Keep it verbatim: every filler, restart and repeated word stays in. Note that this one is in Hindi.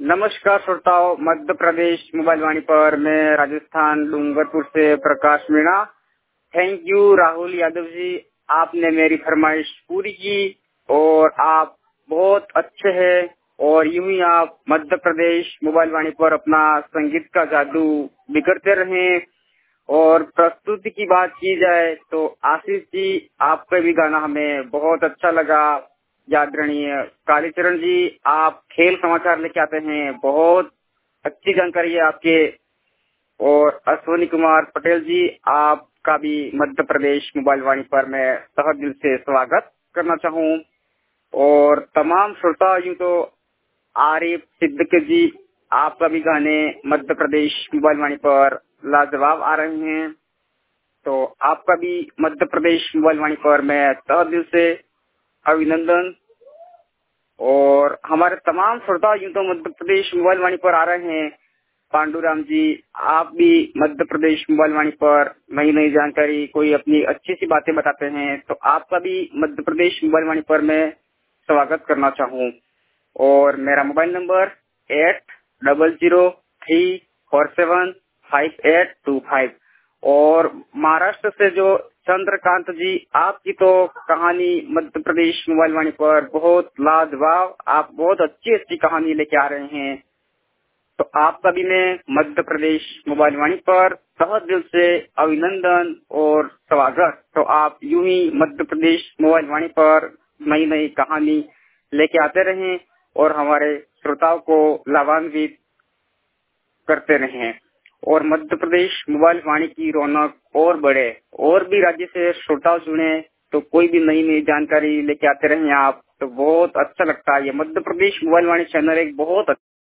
नमस्कार श्रोताओं, मध्य प्रदेश मोबाइल वाणी पर मैं राजस्थान डूंगरपुर से प्रकाश मीणा। थैंक यू राहुल यादव जी, आपने मेरी फरमाइश पूरी की और आप बहुत अच्छे हैं और यूं ही आप मध्य प्रदेश मोबाइल वाणी पर अपना संगीत का जादू बिखरते रहें। और प्रस्तुति की बात की जाए तो आशीष जी, आपका भी गाना हमें बहुत अच्छा लगा। आदरणीय कालीचरण जी, आप खेल समाचार लेके आते हैं, बहुत अच्छी जानकारी है आपके। और अश्विनी कुमार पटेल जी, आपका भी मध्य प्रदेश मोबाइल वाणी पर मैं तहे दिल से स्वागत करना चाहूँ। और तमाम श्रोता यूं तो आरिफ सिद्दीकी जी, आपका भी गाने मध्य प्रदेश मोबाइल वाणी पर लाजवाब आ रहे हैं, तो आपका भी मध्य प्रदेश मोबाइल वाणी पर मैं तहे दिल से अभिनंदन। और हमारे तमाम श्रोता यूं तो मध्य प्रदेश मोबाइल वाणी पर आ रहे हैं। पांडुराम जी, आप भी मध्य प्रदेश मोबाइल वाणी पर नई नई जानकारी, कोई अपनी अच्छी सी बातें बताते हैं, तो आपका भी मध्य प्रदेश मोबाइल वाणी पर मैं स्वागत करना चाहूँ। और मेरा mobile number eight double zero three four seven five eight two five. और महाराष्ट्र से जो चंद्रकांत जी, आपकी तो कहानी मध्य प्रदेश मोबाइल वाणी पर बहुत लाजवाब, आप बहुत अच्छी अच्छी कहानी लेके आ रहे हैं, तो आपका भी मैं मध्य प्रदेश मोबाइल वाणी पर तहे दिल से अभिनंदन और स्वागत। तो आप यूं ही मध्य प्रदेश मोबाइल वाणी पर नई नई कहानी लेके आते रहें और हमारे श्रोताओं को लाभान्वित करते रहें और मध्य प्रदेश मोबाइल वाणी की रौनक और बढ़े और भी राज्य से श्रोता जुड़े, तो कोई भी नई नई जानकारी लेके आते रहें आप, तो बहुत अच्छा लगता है। ये मध्य प्रदेश मोबाइल वाणी चैनल एक बहुत